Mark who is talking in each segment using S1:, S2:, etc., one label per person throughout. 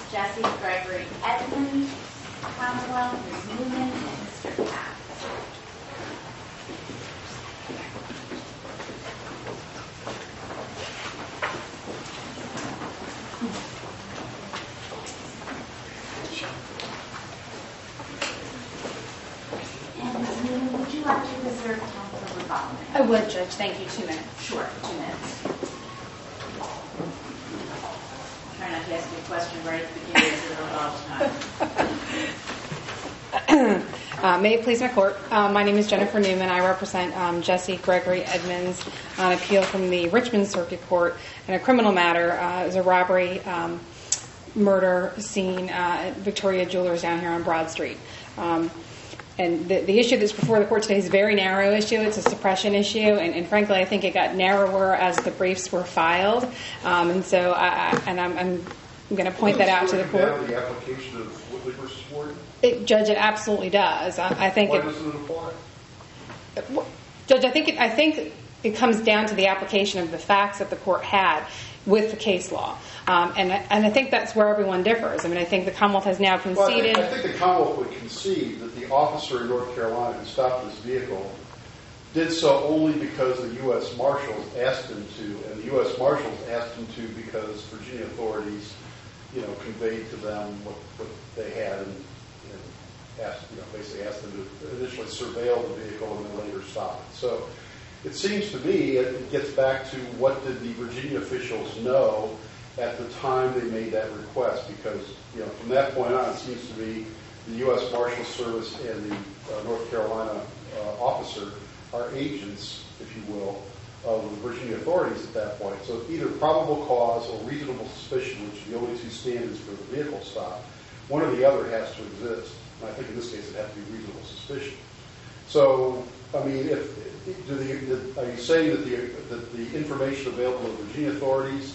S1: Jesse Gregory Edmonds, Commonwealth, Ms. Newman, and Mr. Cass. And Ms. Newman, would you like to reserve time for rebuttal?
S2: I would, Judge. Thank you. 2 minutes.
S1: Sure, 2 minutes. Try not to ask you a question right at the beginning of the rebuttal time.
S2: May it please my court. My name is Jennifer Newman. I represent Jesse Gregory Edmonds on appeal from the Richmond Circuit Court in a criminal matter. It was a robbery murder scene at Victoria Jewelers down here on Broad Street. And the issue that's before the court today is a very narrow issue. It's a suppression issue, and frankly, I think it got narrower as the briefs were filed. And so, I'm going to point that out to the court.
S3: The application of Whitley versus Ward?
S2: Judge, it absolutely does. I think.
S3: Why doesn't it apply?
S2: Judge, I think it comes down to the application of the facts that the court had with the case law. And I think that's where everyone differs. I mean, I think the Commonwealth has now conceded.
S3: Well, I think the Commonwealth would concede that the officer in North Carolina who stopped this vehicle did so only because the U.S. Marshals asked him to, and the U.S. Marshals asked him to because Virginia authorities, conveyed to them what they had and basically asked them to initially surveil the vehicle and then later stop it. So it seems to me it gets back to what did the Virginia officials know at the time they made that request, because from that point on, it seems to me the U.S. Marshal Service and the North Carolina officer are agents, if you will, of the Virginia authorities at that point. So either probable cause or reasonable suspicion, which are the only two standards for the vehicle stop, one or the other has to exist. And I think in this case it has to be reasonable suspicion. So, I mean, are you saying that the information available to Virginia authorities,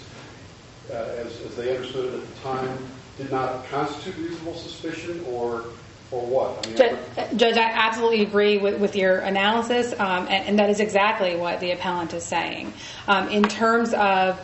S3: as they understood it at the time, did not constitute reasonable suspicion, or what? I mean,
S2: Judge, I absolutely agree with your analysis, and that is exactly what the appellant is saying. In terms of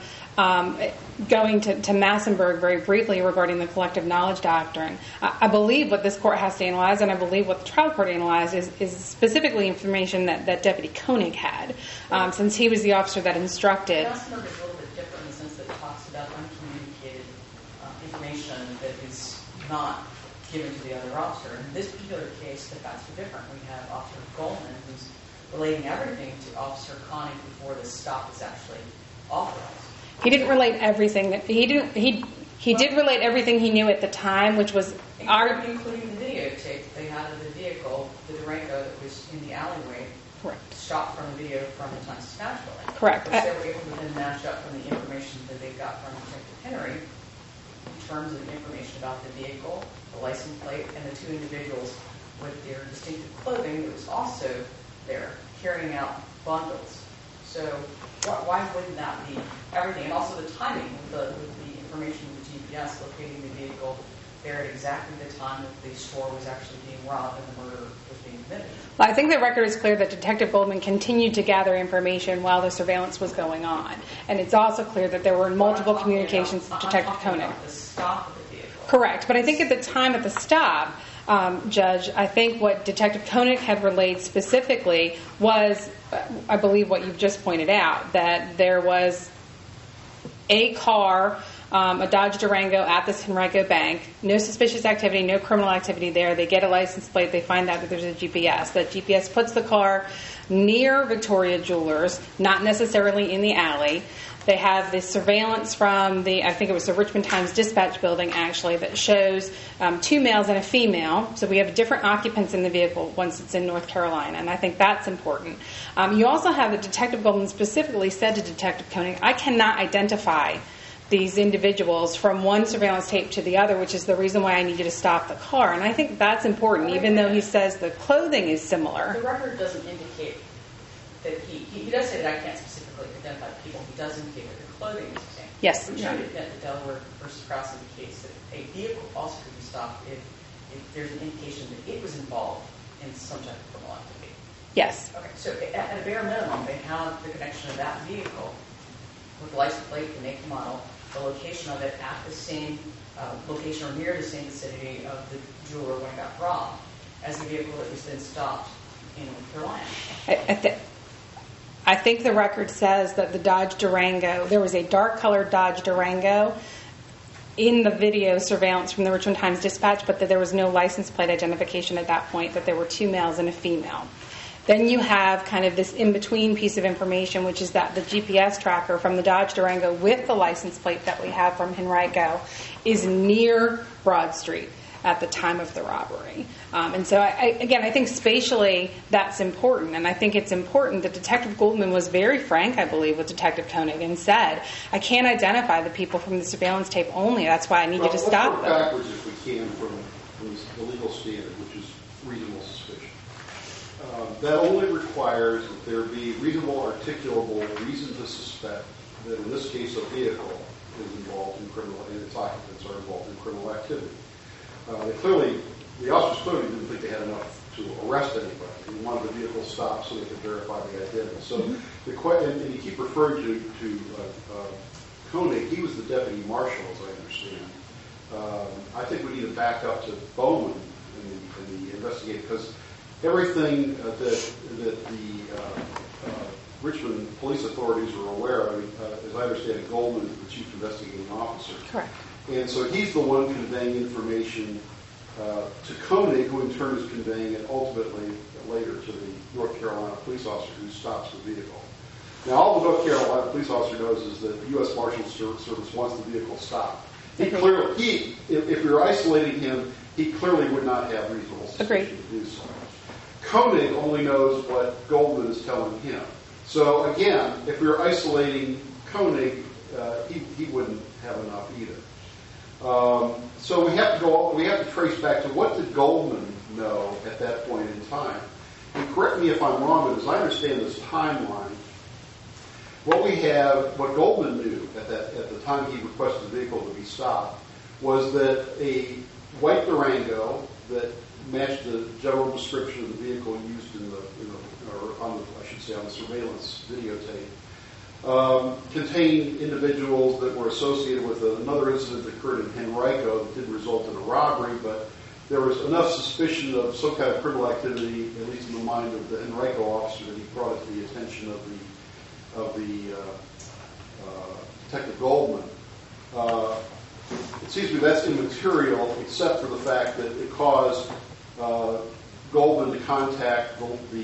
S2: going to Massenburg very briefly regarding the collective knowledge doctrine, I believe what this court has to analyze, and I believe what the trial court analyzed, is specifically information that Deputy Koenig had, since he was the officer that instructed.
S4: Massenburg is a little bit different in the sense that it talks about uncommunicated information that is not given to the other officer. In this particular case, the facts are different. We have Officer Goldman, who's relating everything to Officer Koenig before the stop is actually authorized.
S2: He didn't relate everything that he didn't. He did relate everything he knew at the time, which was
S4: including the videotape they had of the vehicle, the Durango that was in the alleyway.
S2: Correct.
S4: Shot from the video from the Times Dispatch building.
S2: Correct.
S4: Which they were able to then match up from the information that they got from Detective Henry in terms of information about the vehicle, the license plate, and the two individuals with their distinctive clothing that was also there carrying out bundles. So why wouldn't that be everything? And also the timing with the information with the GPS locating the vehicle there at exactly the time that the store was actually being robbed and the murder was being committed.
S2: Well, I think the record is clear that Detective Goldman continued to gather information while the surveillance was going on. And it's also clear that there were multiple communications with Detective Koenig.
S4: About the stop of the vehicle.
S2: Correct. But I think at the time of the stop, Judge, I think what Detective Koenig had relayed specifically was, I believe what you've just pointed out, that there was a car, a Dodge Durango at this Henrico Bank, no suspicious activity, no criminal activity there. They get a license plate. They find out that there's a GPS. That GPS puts the car near Victoria Jewelers, not necessarily in the alley. They have this surveillance from I think it was the Richmond Times Dispatch building, actually, that shows two males and a female. So we have different occupants in the vehicle once it's in North Carolina, and I think that's important. You also have that Detective Goldman specifically said to Detective Koenig, I cannot identify these individuals from one surveillance tape to the other, which is the reason why I need you to stop the car. And I think that's important, even though he says the clothing is similar.
S4: The record doesn't indicate that he does say that I can't specifically identify people. He does indicate that the clothing is the same.
S2: Yes.
S4: We're trying to get the Delaware versus Cross case that a vehicle also could be stopped if there's an indication that it was involved in some type of criminal activity.
S2: Yes.
S4: Okay, so at a bare minimum, they have the connection of that vehicle with the license plate, the make and model, the location of it at the same location or near the same vicinity of the jeweler when it got robbed as the vehicle that was then stopped in North Carolina.
S2: I think the record says that the Dodge Durango, there was a dark-colored Dodge Durango in the video surveillance from the Richmond Times-Dispatch, but that there was no license plate identification at that point, that there were 2 males and a female. Then you have kind of this in-between piece of information, which is that the GPS tracker from the Dodge Durango with the license plate that we have from Henrico is near Broad Street at the time of the robbery. And so, I think spatially that's important. And I think it's important that Detective Goldman was very frank, I believe, with Detective Koenig and said, I can't identify the people from the surveillance tape only. That's why I need you to stop them.
S3: Let's work backwards if we can from the legal standard, which is reasonable suspicion. That only requires that there be reasonable, articulable reason to suspect that in this case a vehicle is involved in criminal, and its occupants are involved in criminal activity. The officers clearly didn't think they had enough to arrest anybody. They wanted the vehicle stopped so they could verify the identity. So and you keep referring to Koenig. He was the deputy marshal, as I understand. I think we need to back up to Bowman in the investigation, because everything that the Richmond police authorities are aware of, as I understand it, Goldman is the chief investigating officer.
S2: Correct.
S3: And so he's the one conveying information to Koenig, who in turn is conveying it ultimately later to the North Carolina police officer who stops the vehicle. Now, all the North Carolina police officer knows is that the U.S. Marshals Service wants the vehicle stopped. If you're isolating him, he clearly would not have reasonable suspicion to do so. Koenig only knows what Goldman is telling him. So again, if we were isolating Koenig, he wouldn't have enough either. So we have to trace back to what did Goldman know at that point in time. And correct me if I'm wrong, but as I understand this timeline, what Goldman knew at the time he requested the vehicle to be stopped was that a white Durango that matched the general description of the vehicle used on the surveillance videotape contained individuals that were associated with another incident that occurred in Henrico that didn't result in a robbery, but there was enough suspicion of some kind of criminal activity, at least in the mind of the Henrico officer, that he brought it to the attention of the Detective Goldman. It seems to me that's immaterial, except for the fact that it caused Goldman to contact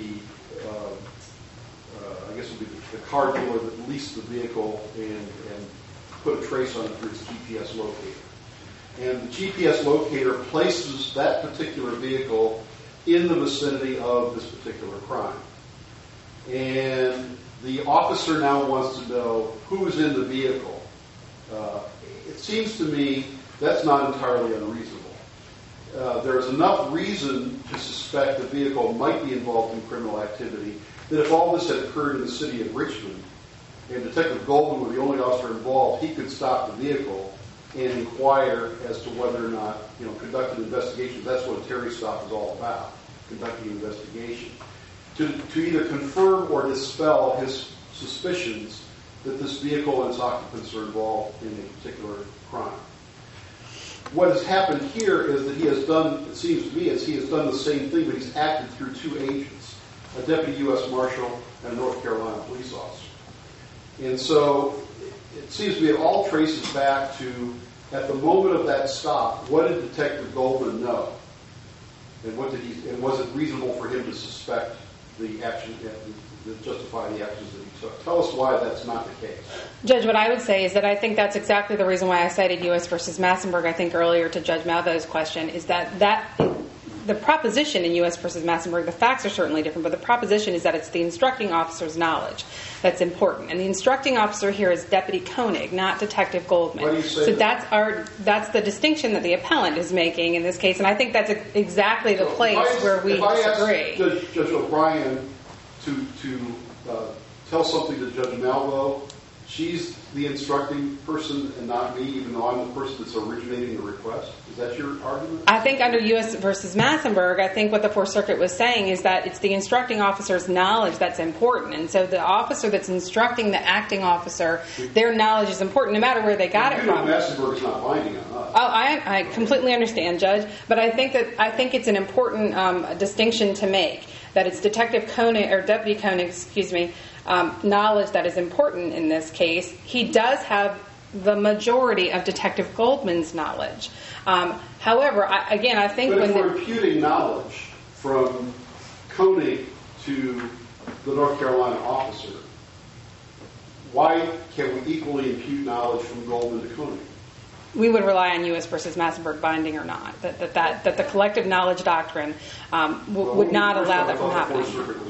S3: I guess it would be the car dealer that leased the vehicle and put a trace on it through its GPS locator. And the GPS locator places that particular vehicle in the vicinity of this particular crime. And the officer now wants to know who's in the vehicle. It seems to me that's not entirely unreasonable. There's enough reason to suspect the vehicle might be involved in criminal activity that if all this had occurred in the city of Richmond and Detective Goldman were the only officer involved, he could stop the vehicle and inquire as to whether or not, conduct an investigation. That's what a Terry stop is all about, conducting an investigation. To either confirm or dispel his suspicions that this vehicle and its occupants are involved in a particular crime. What has happened here is that he has done, it seems to me, he has done the same thing, but he's acted through two agents, a deputy U.S. Marshal and a North Carolina police officer. And so it seems to me it all traces back to, at the moment of that stop, what did Detective Goldman know? And was it reasonable for him to suspect the action, that justify the actions that he took? Tell us why that's not the case.
S2: Judge, what I would say is that I think that's exactly the reason why I cited U.S. versus Massenburg, I think earlier to Judge Malvo's question, is that the proposition in U.S. versus Massenburg, the facts are certainly different, but the proposition is that it's the instructing officer's knowledge that's important. And the instructing officer here is Deputy Koenig, not Detective Goldman.
S3: Why do you say
S2: so
S3: that?
S2: That's the distinction that the appellant is making in this case, and I think that's exactly the place where we disagree.
S3: If I asked Judge O'Brien to tell something to Judge Malvo she's the instructing person and not me, even though I'm the person that's originating the request? Is that your argument?
S2: I think under U.S. versus Massenburg, I think what the Fourth Circuit was saying is that it's the instructing officer's knowledge that's important. And so the officer that's instructing the acting officer, their knowledge is important no matter where they got it from.
S3: Massenburg is not binding on us.
S2: Oh, I completely understand, Judge. But I think it's an important distinction to make, that it's Detective Koenig, or Deputy Koenig, knowledge that is important in this case. He does have the majority of Detective Goldman's knowledge. However, I think
S3: but
S2: when
S3: if we're imputing knowledge from Koenig to the North Carolina officer, why can we equally impute knowledge from Goldman to Koenig?
S2: we would rely on U.S. versus Massenburg binding or not, that the collective knowledge doctrine would not allow that from happening.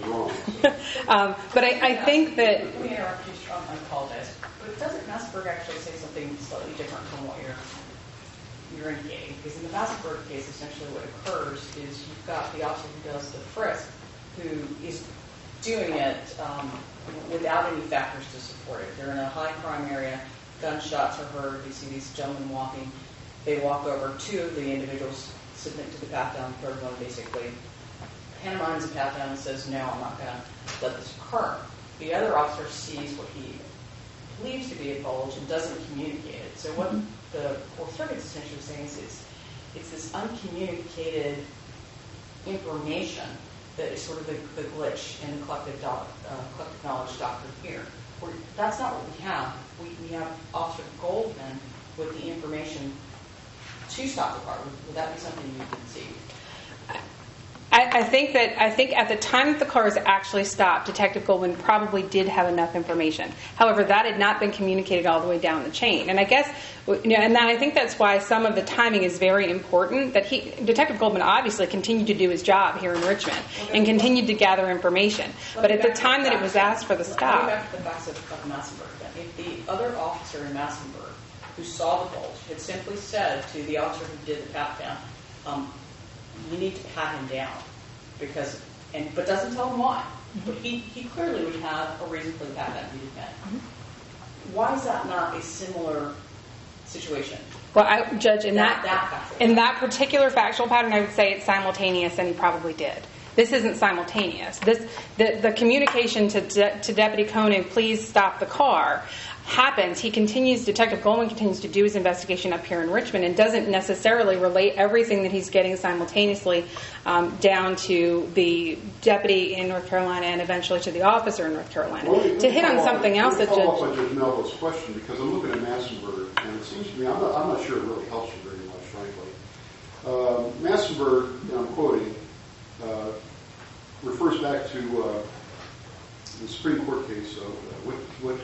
S2: But I think that...
S4: Let me interrupt you. I apologize. But doesn't Massenburg actually say something slightly different from what you're indicating? Because in the Massenburg case, essentially what occurs is you've got the officer who does the frisk, who is doing it without any factors to support it. They're in a high crime area. Gunshots are heard. You see these gentlemen walking. They walk over. Two of the individuals submit to the pat-down. The third one basically hands a pat-down and says, no, I'm not going to let this occur. The other officer sees what he believes to be a bulge and doesn't communicate it. So what the Fourth Circuit is essentially saying is it's this uncommunicated information that is sort of the glitch in the collective knowledge doctrine here. That's not what we have. We have Officer Goldman with the information to stop the car. Would that be something you can see?
S2: I think at the time that the car is actually stopped, Detective Goldman probably did have enough information. However, that had not been communicated all the way down the chain. And I guess, and I think that's why some of the timing is very important. That Detective Goldman obviously continued to do his job here in Richmond and continued to gather information. But at the time that it was asked for the stop,
S4: Let me back to the facts of Massenburg. Then, if the other officer in Massenburg who saw the bulge had simply said to the officer who did the pat-down, you need to pat him down, but doesn't tell him why. But he clearly would have a reason for the pat-down he did that. Why is that not a similar situation?
S2: well, Judge, in that particular factual pattern, I would say it's simultaneous, and he probably did. This isn't simultaneous. The communication to Deputy Koenig, please stop the car, happens. Detective Goldman continues to do his investigation up here in Richmond and doesn't necessarily relate everything that he's getting simultaneously down to the deputy in North Carolina and eventually to the officer in North Carolina. To hit on something else that
S3: follow up on Judge Melville's question, because I'm looking at Massenburg, and it seems to me, I'm not sure it really helps you very much, frankly. Massenburg, I'm quoting, refers back to the Supreme Court case of Whitley.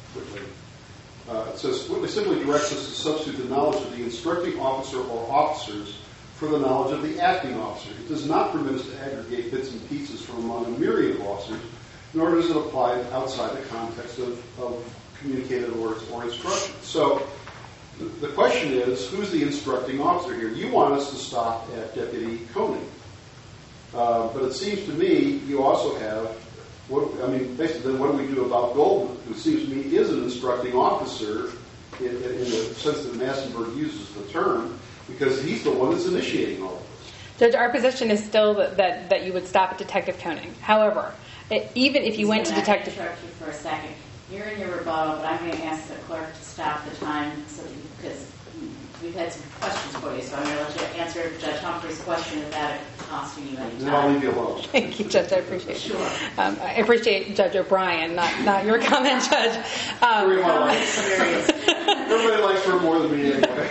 S3: It says, Whitley simply directs us to substitute the knowledge of the instructing officer or officers for the knowledge of the acting officer. It does not permit us to aggregate bits and pieces from among a myriad of officers, nor does it apply outside the context of communicated orders or instructions. So the question is, who's the instructing officer here? You want us to stop at Deputy Koenig. But it seems to me you also have, basically then what do we do about Goldman, who seems to me is an instructing officer in the sense that Massenburg uses the term, because he's the one that's initiating all of this.
S2: Judge, our position is still that you would stop at Detective Koenig. However, even if you went to Detective...
S1: I'm going to interrupt you for a second. You're in your rebuttal, but I'm going to ask the clerk to stop the time because we've had some questions for you, so I'm going to let you answer Judge Humphrey's question without it costing you any time.
S3: Then I'll leave you alone.
S2: Thank you, Judge. I appreciate it.
S1: Sure.
S2: I appreciate Judge O'Brien, not your comment, Judge.
S3: Everybody likes her more than me anyway.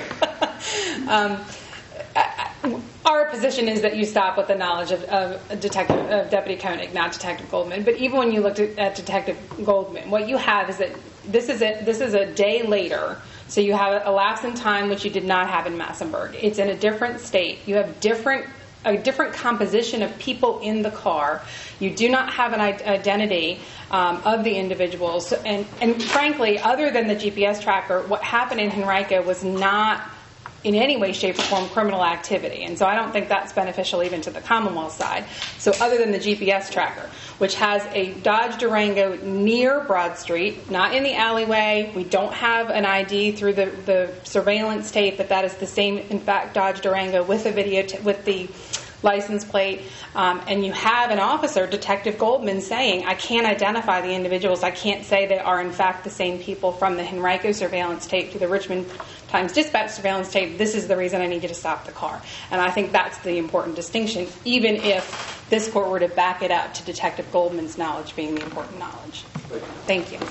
S2: Our position is that you stop with the knowledge of Deputy Koenig, not Detective Goldman. But even when you looked at Detective Goldman, what you have is that this is a day later. So you have a lapse in time which you did not have in Massenburg. It's in a different state. You have a different composition of people in the car. You do not have an identity of the individuals. And frankly, other than the GPS tracker, what happened in Henrico was not in any way, shape, or form criminal activity. And so I don't think that's beneficial even to the Commonwealth side. So other than the GPS tracker, which has a Dodge Durango near Broad Street, not in the alleyway. We don't have an ID through the surveillance tape that is the same, in fact, Dodge Durango with the with the license plate, and you have an officer, Detective Goldman, saying, I can't identify the individuals. I can't say they are, in fact, the same people from the Henrico surveillance tape to the Richmond Times-Dispatch surveillance tape. This is the reason I need you to stop the car. And I think that's the important distinction, even if this court were to back it up to Detective Goldman's knowledge being the important knowledge. Thank you.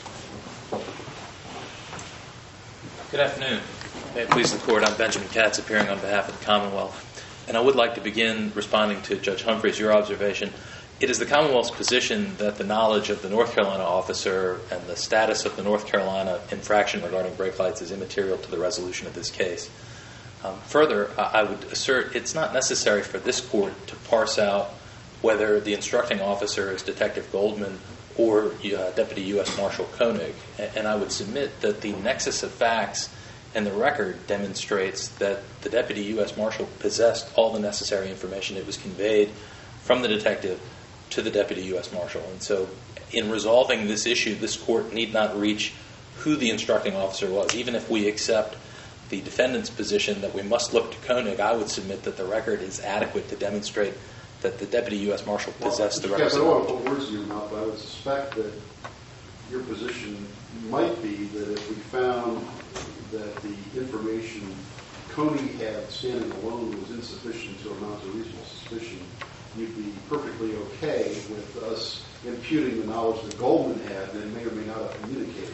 S5: Good afternoon. May it please the Court, I'm Benjamin Katz, appearing on behalf of the Commonwealth. And I would like to begin responding to Judge Humphreys, your observation. It is the Commonwealth's position that the knowledge of the North Carolina officer and the status of the North Carolina infraction regarding brake lights is immaterial to the resolution of this case. Further, I would assert it's not necessary for this court to parse out whether the instructing officer is Detective Goldman or Deputy U.S. Marshal Koenig. And I would submit that the nexus of facts and the record demonstrates that the Deputy U.S. Marshal possessed all the necessary information. It was conveyed from the detective to the Deputy U.S. Marshal. And so in resolving this issue, this court need not reach who the instructing officer was. Even if we accept the defendant's position that we must look to Koenig, I would submit that the record is adequate to demonstrate that the Deputy U.S. Marshal possessed the requisite knowledge.
S3: I don't want to put words in your mouth, but I would suspect that your position might be that if we found that the information Koenig had standing alone was insufficient to amount to reasonable suspicion, you'd be perfectly okay with us imputing the knowledge that Goldman had and may or may not have communicated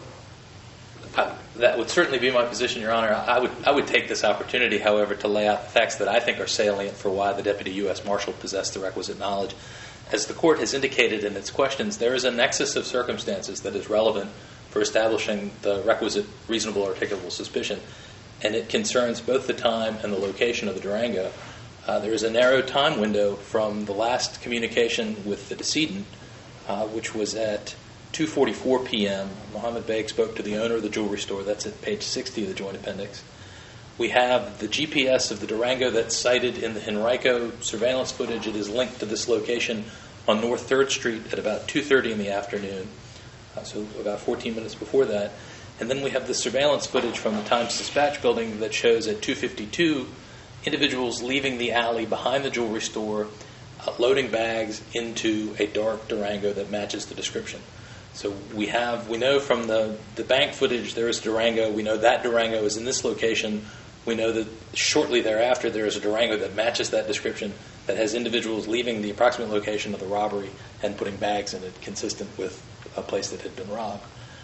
S3: to.
S5: That would certainly be my position, Your Honor. I would take this opportunity, however, to lay out the facts that I think are salient for why the Deputy U.S. Marshal possessed the requisite knowledge. As the Court has indicated in its questions, there is a nexus of circumstances that is relevant for establishing the requisite reasonable articulable suspicion, and it concerns both the time and the location of the Durango. There is a narrow time window from the last communication with the decedent, which was at 2:44 p.m. Mohammed Baig spoke to the owner of the jewelry store. That's at page 60 of the Joint Appendix. We have the GPS of the Durango that's cited in the Henrico surveillance footage. It is linked to this location on North 3rd Street at about 2:30 in the afternoon, so about 14 minutes before that. And then we have the surveillance footage from the Times-Dispatch building that shows at 2:52 individuals leaving the alley behind the jewelry store, loading bags into a dark Durango that matches the description. So we know from the bank footage there is Durango. We know that Durango is in this location. We know that shortly thereafter there is a Durango that matches that description that has individuals leaving the approximate location of the robbery and putting bags in it consistent with a place that had been robbed.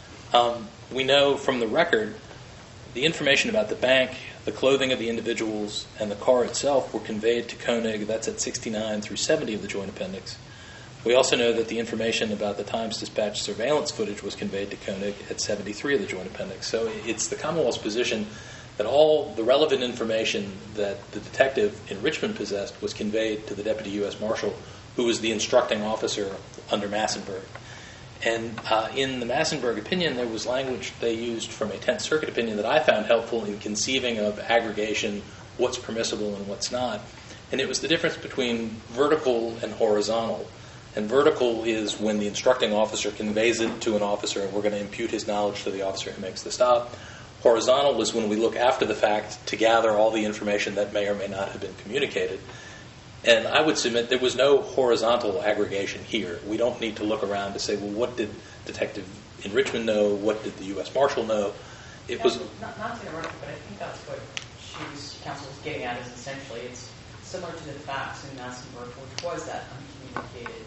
S5: We know from the record the information about the bank, the clothing of the individuals, and the car itself were conveyed to Koenig. That's at 69 through 70 of the Joint Appendix. We also know that the information about the Times-Dispatch surveillance footage was conveyed to Koenig at 73 of the Joint Appendix. So it's the Commonwealth's position that all the relevant information that the detective in Richmond possessed was conveyed to the Deputy U.S. Marshal, who was the instructing officer under Massenburg. And in the Massenburg opinion, there was language they used from a Tenth Circuit opinion that I found helpful in conceiving of aggregation, what's permissible and what's not. And it was the difference between vertical and horizontal. And vertical is when the instructing officer conveys it to an officer and we're going to impute his knowledge to the officer who makes the stop. Horizontal is when we look after the fact to gather all the information that may or may not have been communicated. And I would submit there was no horizontal aggregation here. We don't need to look around to say, well, what did Detective in Richmond know? What did the U.S. Marshal know? It was
S4: not to interrupt, but I think that's what counsel was getting at is essentially it's similar to the facts in Massenburg, which was that uncommunicated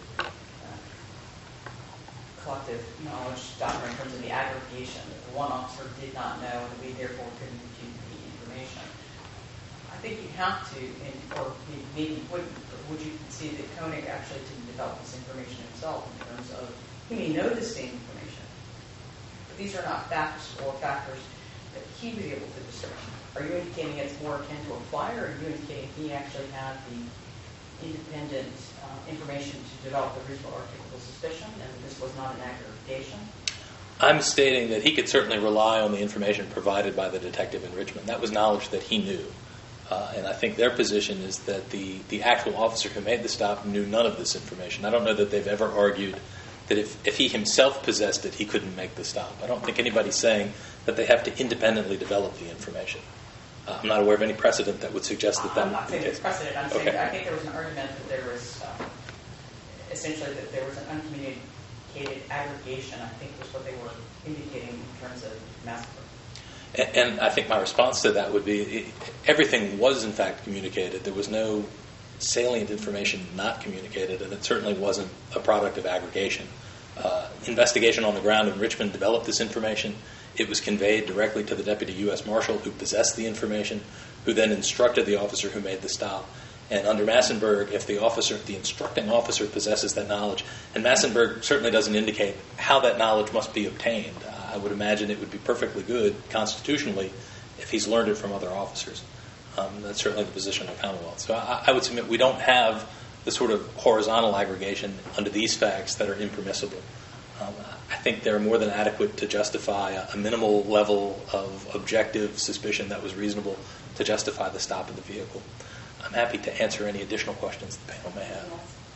S4: collective knowledge doctrine in terms of the aggregation that the one officer did not know and we therefore couldn't impute the information. I think you have to, or maybe you wouldn't, but would you concede that Koenig actually didn't develop this information himself in terms of he may know the same information, but these are not facts or factors that he was able to discern. Are you indicating it's more akin to a flyer, or are you indicating he actually had the independent information to develop a reasonable articulable suspicion and this was not an aggregation?
S5: I'm stating that he could certainly rely on the information provided by the detective in Richmond. That was knowledge that he knew. And I think their position is that the actual officer who made the stop knew none of this information. I don't know that they've ever argued that if he himself possessed it, he couldn't make the stop. I don't think anybody's saying that they have to independently develop the information. I'm not aware of any precedent that would suggest that
S4: I'm not saying it's precedent. I'm saying
S5: Okay.
S4: that I think there was an argument that there was essentially that there was an uncommunicated aggregation, I think was what they were indicating in terms of massacre.
S5: And I think my response to that would be everything was in fact communicated. There was no salient information not communicated, and it certainly wasn't a product of aggregation. Investigation on the ground in Richmond developed this information. It was conveyed directly to the deputy U.S. Marshal who possessed the information, who then instructed the officer who made the stop. And under Massenburg, if the instructing officer possesses that knowledge, and Massenburg certainly doesn't indicate how that knowledge must be obtained. I would imagine it would be perfectly good constitutionally if he's learned it from other officers. That's certainly the position of the Commonwealth. So I would submit we don't have the sort of horizontal aggregation under these facts that are impermissible. I think they're more than adequate to justify a minimal level of objective suspicion that was reasonable to justify the stop of the vehicle. I'm happy to answer any additional questions the panel may have.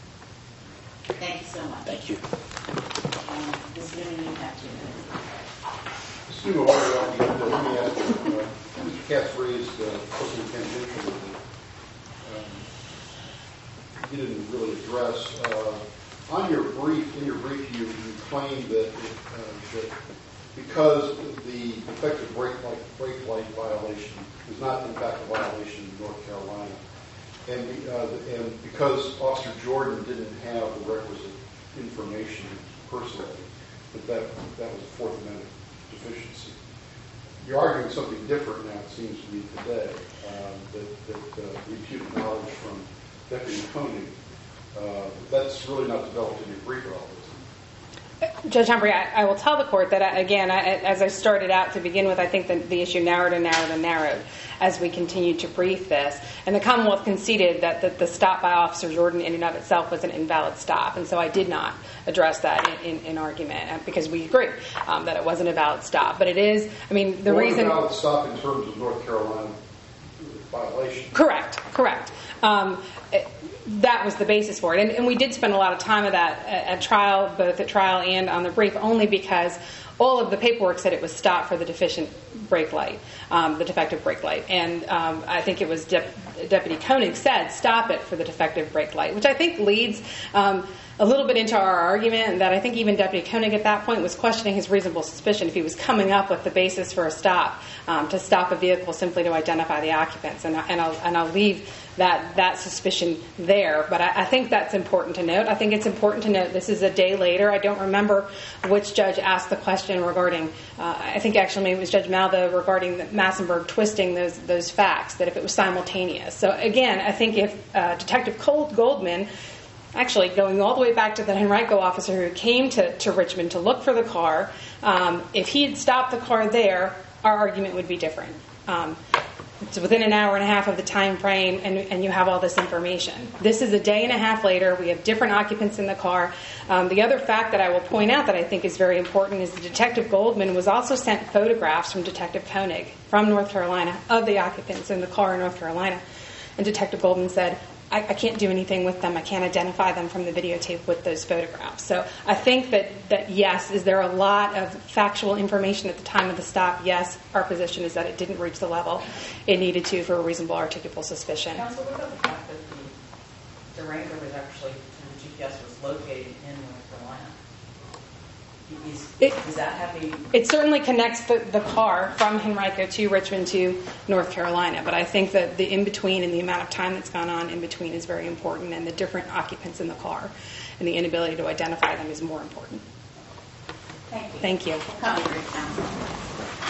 S1: Thank you so much.
S5: Thank you.
S1: Ms. Newman, you have 2 minutes.
S3: Mr. Newman, let me ask you, Mr. Katz raised something tangential that he didn't really address. In your brief, you claimed that because the defective brake light violation is not in fact a violation in North Carolina, and because Officer Jordan didn't have the requisite information personally, that was a Fourth Amendment deficiency. You're arguing something different now, it seems to me today, that reputed knowledge from Deputy Koenig. That's really not developed in your brief at all, is it?
S2: Judge Humphrey, I will tell the court that, as I started out to begin with, I think that the issue narrowed and narrowed and narrowed as we continued to brief this. And the Commonwealth conceded that the stop by Officer Jordan in and of itself was an invalid stop. And so I did not address that in argument because we agree that it wasn't a valid stop. But it is, the reason...
S3: It was a valid stop in terms of North Carolina violation.
S2: Correct. That was the basis for it. And we did spend a lot of time of that at trial, both at trial and on the brief, only because all of the paperwork said it was stopped for the deficient brake light, the defective brake light. And I think it was Deputy Koenig said, stop it for the defective brake light, which I think leads a little bit into our argument that I think even Deputy Koenig at that point was questioning his reasonable suspicion if he was coming up with the basis for a stop, to stop a vehicle simply to identify the occupants. And I'll leave that suspicion there. But I think that's important to note. I think it's important to note this is a day later. I don't remember which judge asked the question regarding, I think actually maybe it was Judge Maldo regarding Massenburg twisting those facts, that if it was simultaneous. So again, I think if Detective Goldman, actually going all the way back to the Henrico officer who came to Richmond to look for the car, if he had stopped the car there, our argument would be different. It's within an hour and a half of the time frame, and you have all this information. This is a day and a half later. We have different occupants in the car. The other fact that I will point out that I think is very important is that Detective Goldman was also sent photographs from Detective Koenig from North Carolina of the occupants in the car in North Carolina. And Detective Goldman said, I can't do anything with them. I can't identify them from the videotape with those photographs. So I think that yes, is there a lot of factual information at the time of the stop? Yes, our position is that it didn't reach the level it needed to for a reasonable articulable suspicion.
S4: Counsel, what about the fact that the Durango was actually, the GPS was located in North Carolina? Does that have any...
S2: It certainly connects the car from Henrico to Richmond to North Carolina, but I think that the in-between and the amount of time that's gone on in between is very important, and the different occupants in the car and the inability to identify them is more important.
S1: Thank you.
S2: Thank you.
S1: We'll come to your counsel.